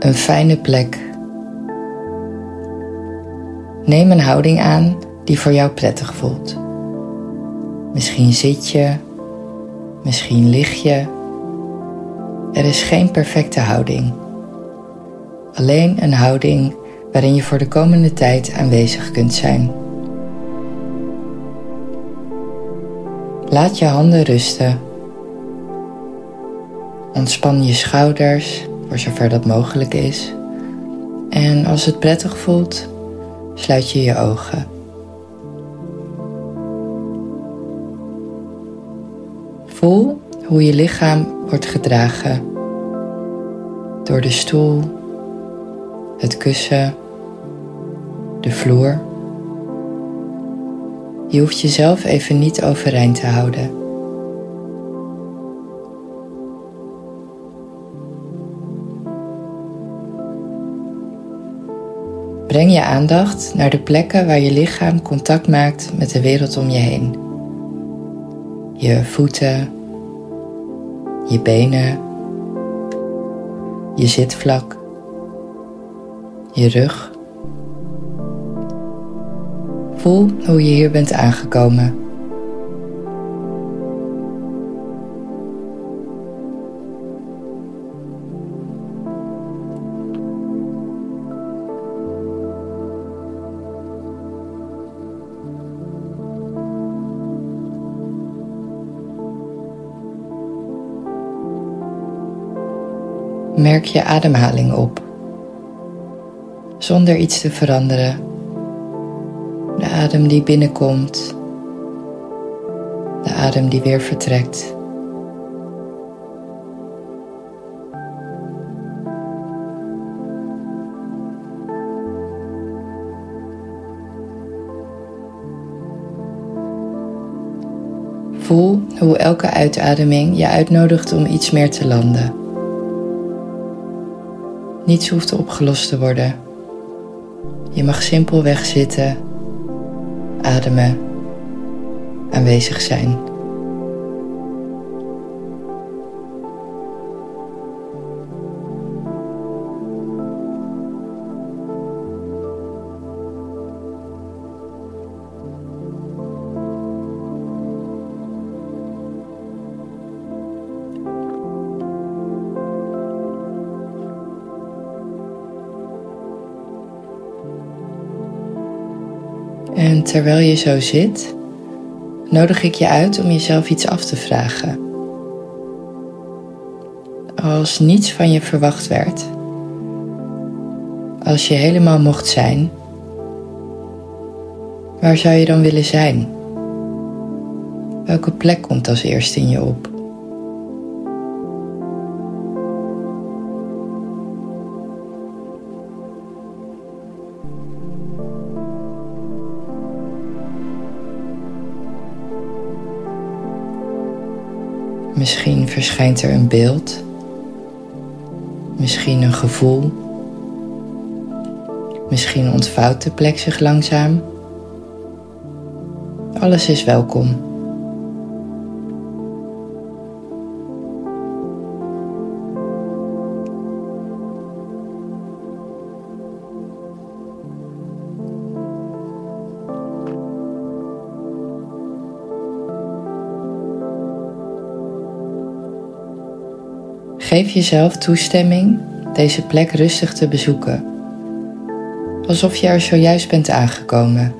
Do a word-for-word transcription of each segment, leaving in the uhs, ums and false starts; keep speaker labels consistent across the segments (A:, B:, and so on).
A: Een fijne plek. Neem een houding aan die voor jou prettig voelt. Misschien zit je, misschien lig je. Er is geen perfecte houding. Alleen een houding waarin je voor de komende tijd aanwezig kunt zijn. Laat je handen rusten. Ontspan je schouders, voor zover dat mogelijk is. En als het prettig voelt, sluit je je ogen. Voel hoe je lichaam wordt gedragen door de stoel, het kussen, de vloer. Je hoeft jezelf even niet overeind te houden. Breng je aandacht naar de plekken waar je lichaam contact maakt met de wereld om je heen. Je voeten, je benen, je zitvlak, je rug. Voel hoe je hier bent aangekomen. Merk je ademhaling op, zonder iets te veranderen. De adem die binnenkomt, de adem die weer vertrekt. Voel hoe elke uitademing je uitnodigt om iets meer te landen. Niets hoeft opgelost te worden. Je mag simpelweg zitten, ademen, aanwezig zijn. En terwijl je zo zit, nodig ik je uit om jezelf iets af te vragen. Als niets van je verwacht werd, als je helemaal mocht zijn, waar zou je dan willen zijn? Welke plek komt als eerste in je op? Misschien verschijnt er een beeld, misschien een gevoel, misschien ontvouwt de plek zich langzaam. Alles is welkom. Geef jezelf toestemming deze plek rustig te bezoeken, alsof je er zojuist bent aangekomen.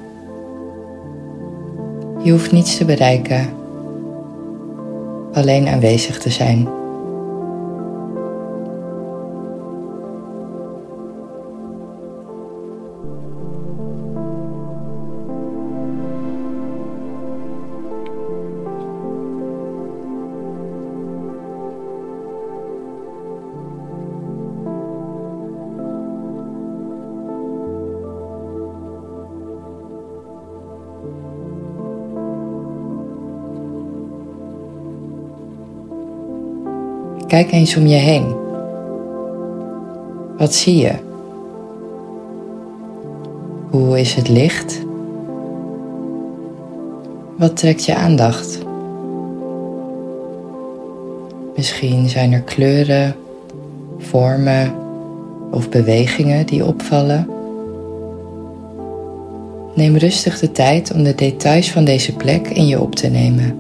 A: Je hoeft niets te bereiken, alleen aanwezig te zijn. Kijk eens om je heen. Wat zie je? Hoe is het licht? Wat trekt je aandacht? Misschien zijn er kleuren, vormen of bewegingen die opvallen. Neem rustig de tijd om de details van deze plek in je op te nemen.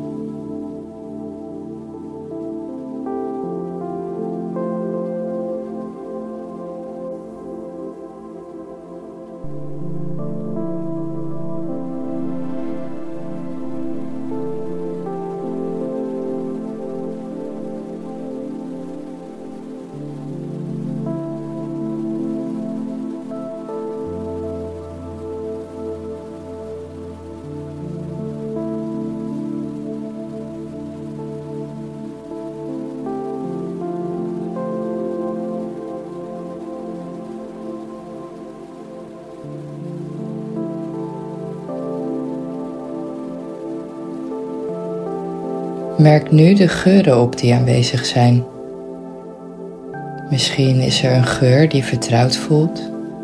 A: Merk nu de geuren op die aanwezig zijn. Misschien is er een geur die vertrouwd voelt.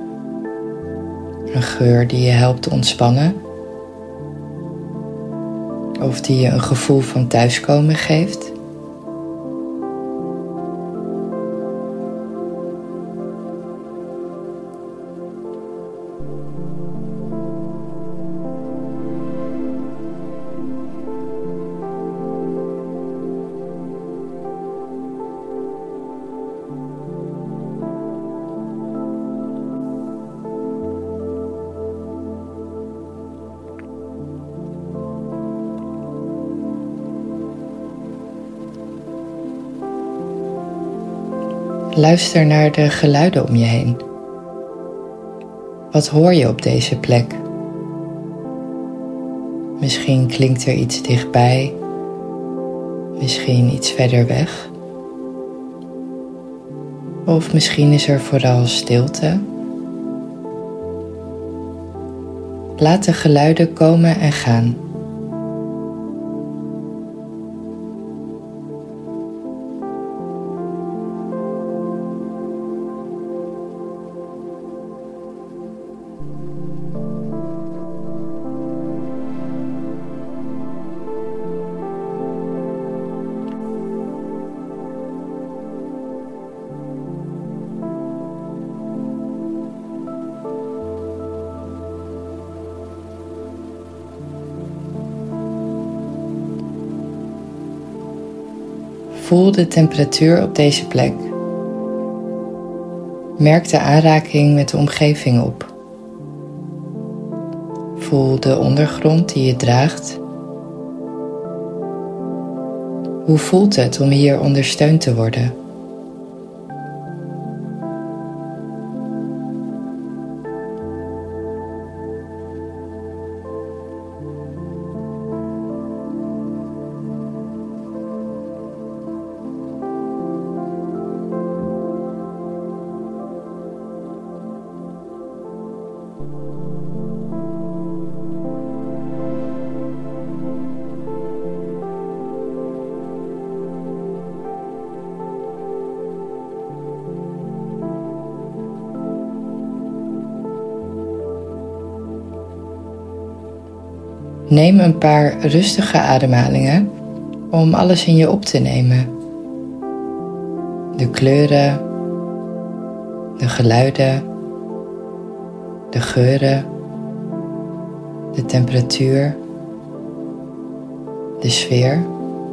A: Een geur die je helpt ontspannen. Of die je een gevoel van thuiskomen geeft. Luister naar de geluiden om je heen. Wat hoor je op deze plek? Misschien klinkt er iets dichtbij, misschien iets verder weg. Of misschien is er vooral stilte. Laat de geluiden komen en gaan. Voel de temperatuur op deze plek. Merk de aanraking met de omgeving op. Voel de ondergrond die je draagt. Hoe voelt het om hier ondersteund te worden? Neem een paar rustige ademhalingen om alles in je op te nemen. De kleuren, de geluiden, de geuren, de temperatuur, de sfeer.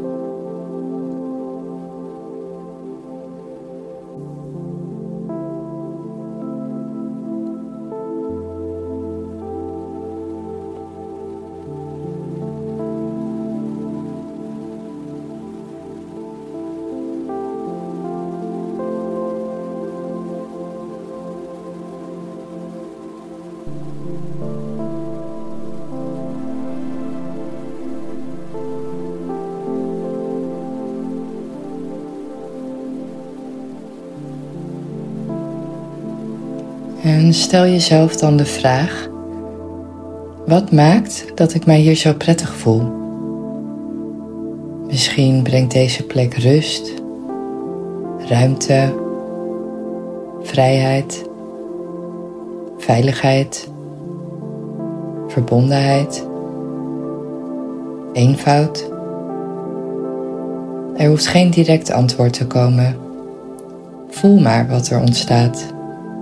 A: En stel jezelf dan de vraag: wat maakt dat ik mij hier zo prettig voel? Misschien brengt deze plek rust, ruimte, vrijheid, veiligheid, verbondenheid, eenvoud. Er hoeft geen direct antwoord te komen. Voel maar wat er ontstaat.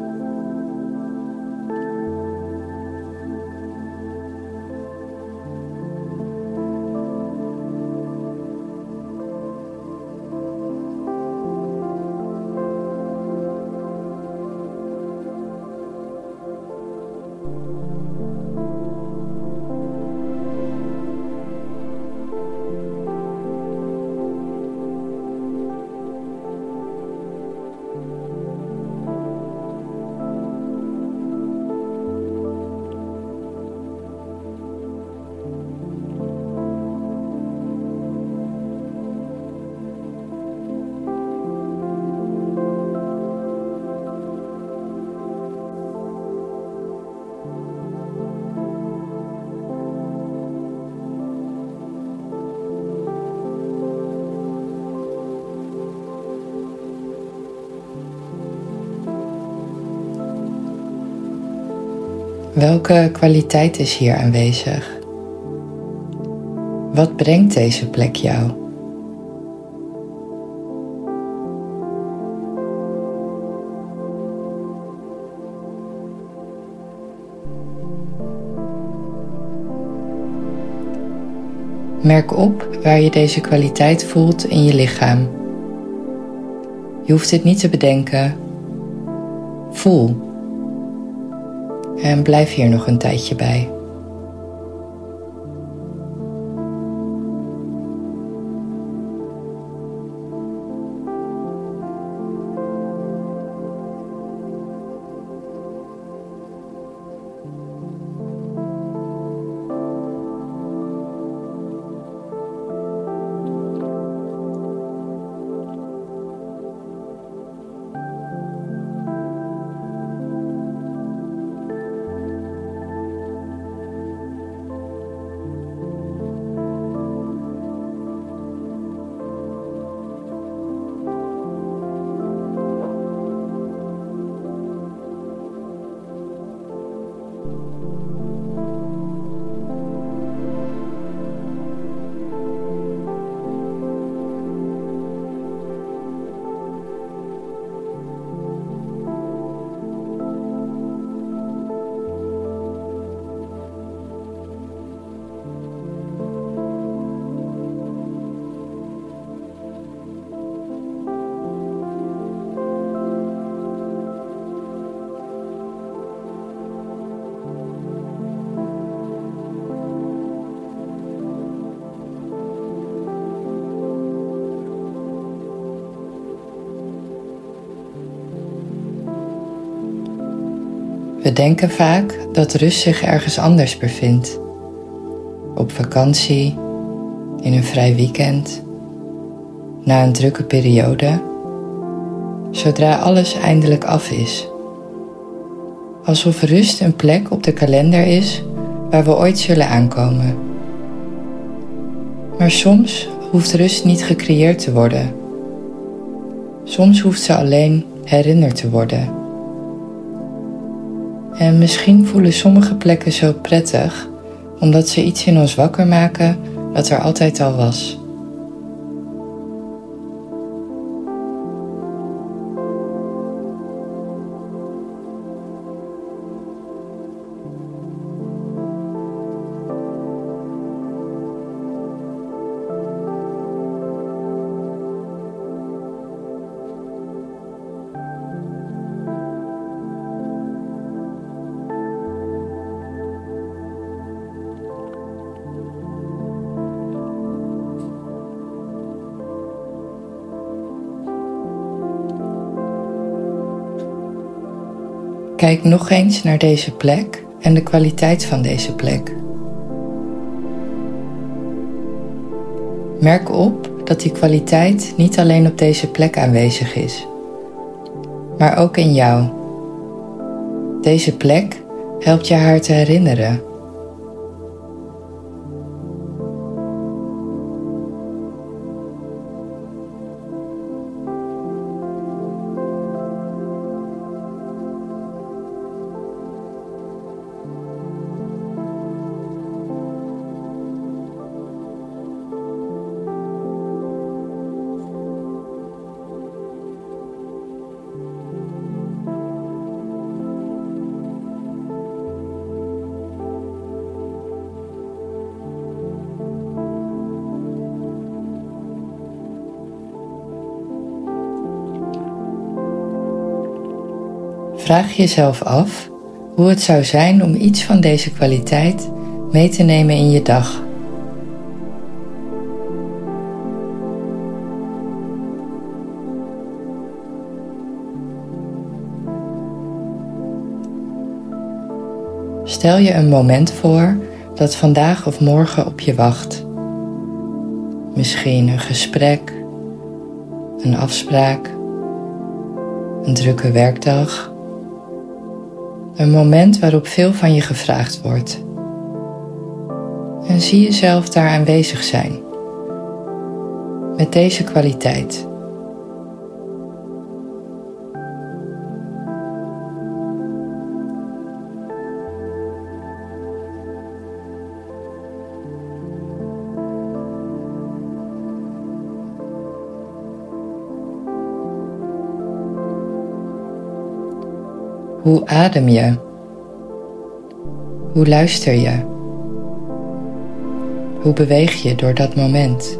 A: Welke kwaliteit is hier aanwezig? Wat brengt deze plek jou? Merk op waar je deze kwaliteit voelt in je lichaam. Je hoeft dit niet te bedenken. Voel. En blijf hier nog een tijdje bij. We denken vaak dat rust zich ergens anders bevindt. Op vakantie, in een vrij weekend, na een drukke periode, zodra alles eindelijk af is. Alsof rust een plek op de kalender is waar we ooit zullen aankomen. Maar soms hoeft rust niet gecreëerd te worden. Soms hoeft ze alleen herinnerd te worden. En misschien voelen sommige plekken zo prettig, omdat ze iets in ons wakker maken dat er altijd al was. Kijk nog eens naar deze plek en de kwaliteit van deze plek. Merk op dat die kwaliteit niet alleen op deze plek aanwezig is, maar ook in jou. Deze plek helpt je haar te herinneren. Vraag jezelf af hoe het zou zijn om iets van deze kwaliteit mee te nemen in je dag. Stel je een moment voor dat vandaag of morgen op je wacht. Misschien een gesprek, een afspraak, een drukke werkdag. Een moment waarop veel van je gevraagd wordt. En zie jezelf daar aanwezig zijn. Met deze kwaliteit. Hoe adem je? Hoe luister je? Hoe beweeg je door dat moment?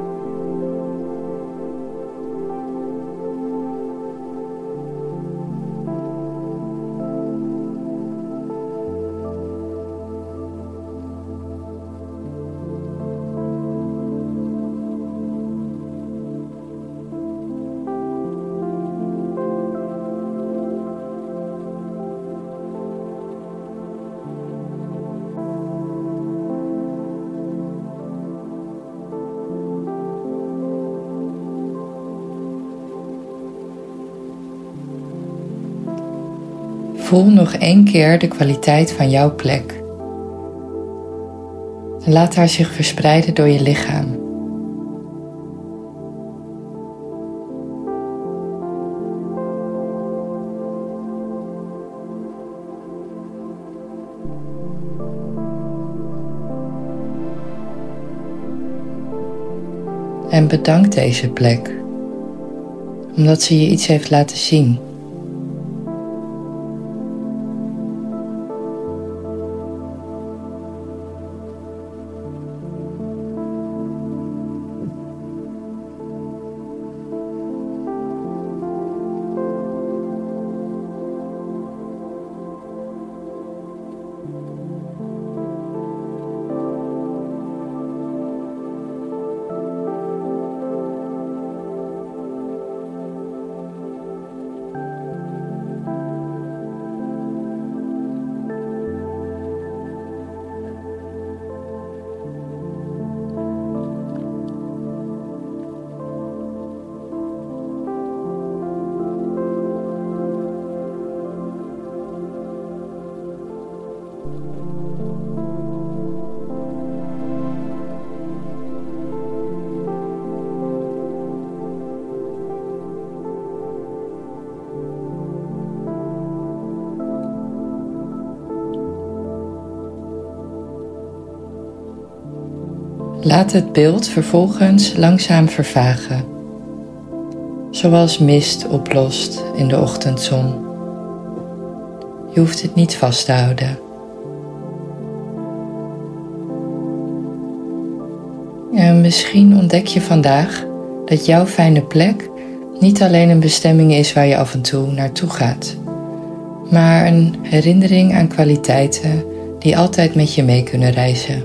A: Voel nog één keer de kwaliteit van jouw plek. En laat haar zich verspreiden door je lichaam. En bedank deze plek, omdat ze je iets heeft laten zien. Laat het beeld vervolgens langzaam vervagen, zoals mist oplost in de ochtendzon. Je hoeft het niet vast te houden. En misschien ontdek je vandaag dat jouw fijne plek niet alleen een bestemming is waar je af en toe naartoe gaat, maar een herinnering aan kwaliteiten die altijd met je mee kunnen reizen.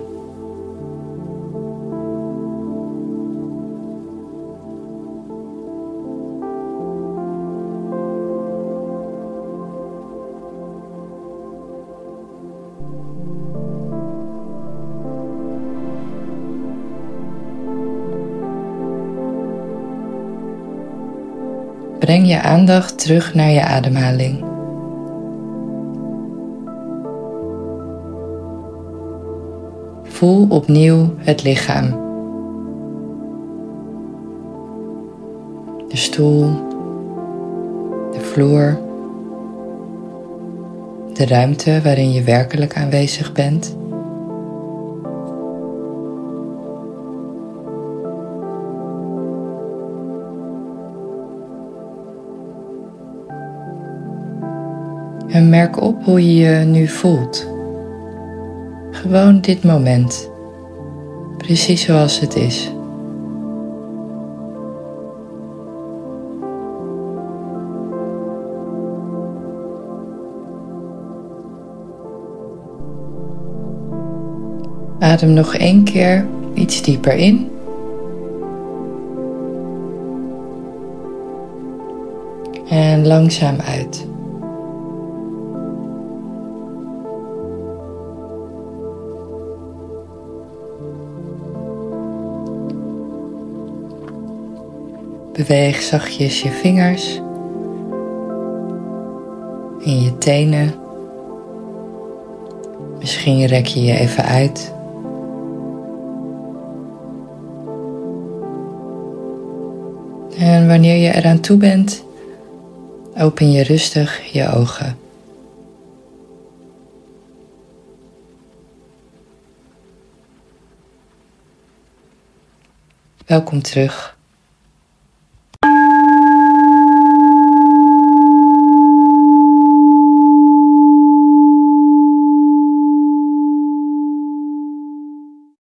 A: Breng je aandacht terug naar je ademhaling. Voel opnieuw het lichaam. De stoel, de vloer, de ruimte waarin je werkelijk aanwezig bent. En merk op hoe je je nu voelt. Gewoon dit moment. Precies zoals het is. Adem nog één keer iets dieper in. En langzaam uit. Beweeg zachtjes je vingers en je tenen. Misschien rek je je even uit. En wanneer je eraan toe bent, open je rustig je ogen. Welkom terug.